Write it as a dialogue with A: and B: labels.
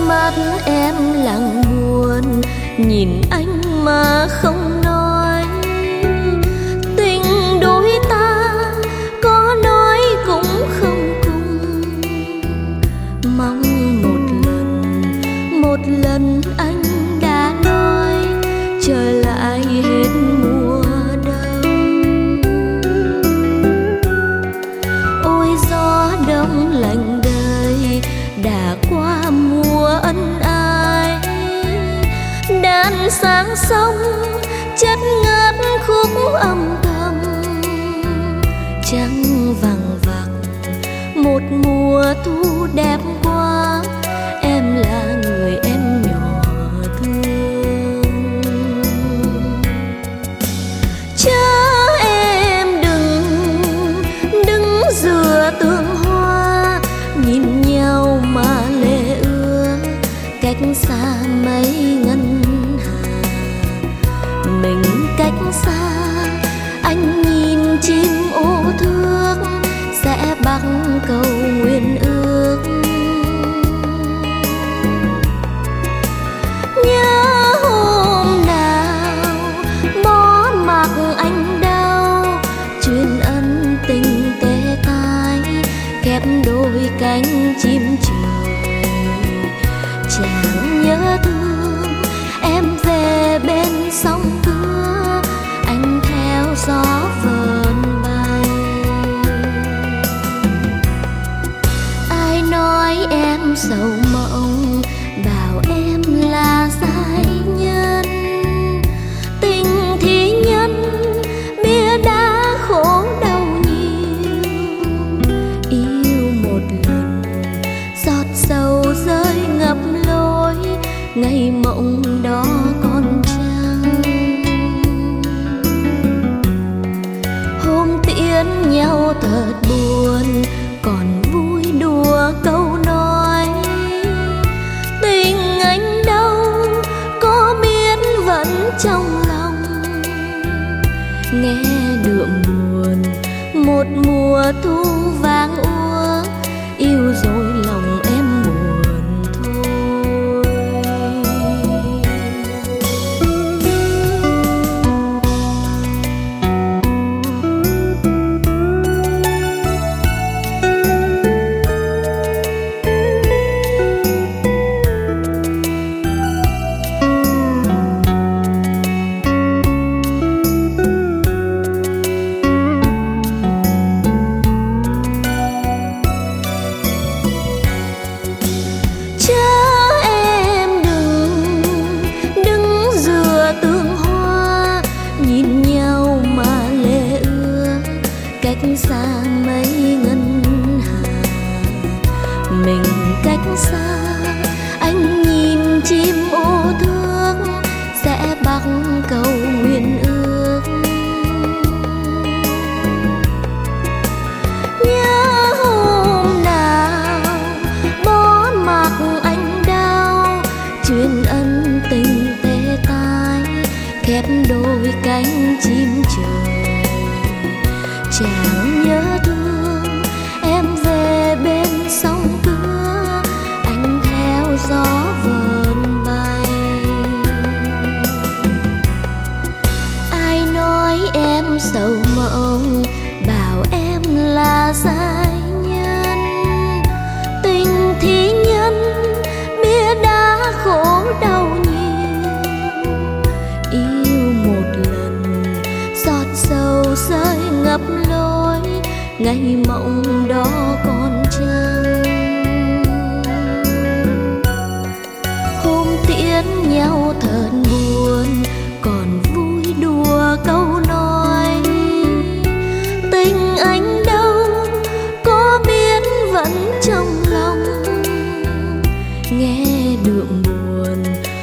A: mắt em lặng buồn, nhìn anh mà không nói. Tình đôi ta có nói cũng không cùng. Mong một lần anh đã nói trở lại hết mùa đông. Ôi gió đông lạnh đời đã qua mùa ân ái. Đàn sáng sông chất ngát khúc âm thầm, trăng vằng vặc một mùa thu đẹp quá. Em là người em nhỏ thương. Chớ em đừng dựa tường hoa, nhìn nhau mà lệ ứa cách xa mấy ngân hà. Mình cách xa anh nhìn chim ô thước sẽ bắc cầu nguyện ước. Nhớ hôm nào bỏ mặc anh đau, truyền ân tình tê tái khép đôi cánh chim trời. Chàng nhớ thương em về bên sông Cứa, anh theo gió vờn bay. Ai nói em sầu mộng, bảo em là giai nhân. Tình thì nhân bia đá khổ đau nhiều. Yêu một lần giọt sầu rơi ngập lối, ngày mộng đó còn trăng. Hôm tiễn nhau thật buồn, còn vui đùa câu nói. Tình anh đâu có biết vẫn trong lòng. Nghe đượm buồn một mùa thu vàng úa, yêu rồi lòng em buồn thôi. Xa mấy ngân hà, mình cách xa anh nhìn chim ô thước sẽ bắc cầu nguyện ước. Nhớ hôm nào bỏ mặc anh đau, truyền ân tình tê tái khép đôi cánh chim trời. Chàng nhớ thương em về bên sông Cứa, anh theo gió vờn bay. Ai nói em sầu mộng, bảo em là giai nhân. Tình thì nhân bia đá khổ đau nhiều. Yêu một lần giọt sầu rơi ngập lối, ngày mộng đó còn trăng. Hôm tiễn nhau thật buồn, còn vui đùa câu nói. Tình anh đâu có biết vẫn trong lòng. Nghe đượm buồn